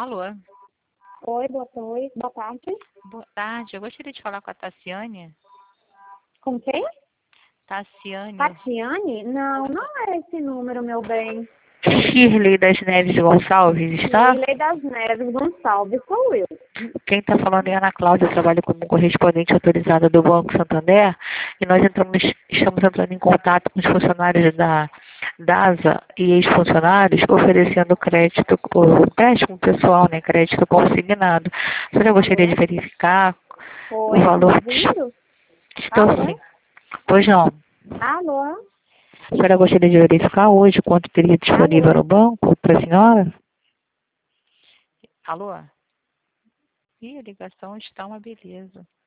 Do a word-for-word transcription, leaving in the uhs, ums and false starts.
Alô? Oi, boa noite, boa tarde. Boa tarde. Eu gostaria de falar com a Tassiane. Com quem? Tassiane. Tatiane? Não, não é esse número, meu bem. Shirley das Neves Gonçalves, está? Shirley das Neves Gonçalves, sou eu. Quem está falando é a Ana Cláudia, eu trabalho como correspondente autorizada do Banco Santander e nós entramos, estamos entrando em contato com os funcionários da DASA e ex-funcionários oferecendo crédito, o empréstimo pessoal, né, crédito consignado. A senhora gostaria de verificar Oi, o tá me valor? ouvindo? Estou Alô? sim. Pois não. Alô? A senhora gostaria de verificar hoje quanto teria disponível Alô? no banco para a senhora? Alô? Ih, a ligação está uma beleza.